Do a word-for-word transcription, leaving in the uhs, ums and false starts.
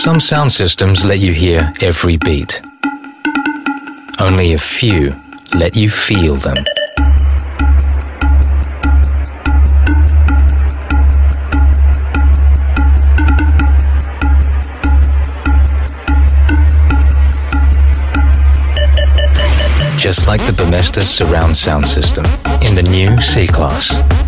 Some sound systems let you hear every beat. Only a few let you feel them. Just like the Bemesta surround sound system in the new C-Class.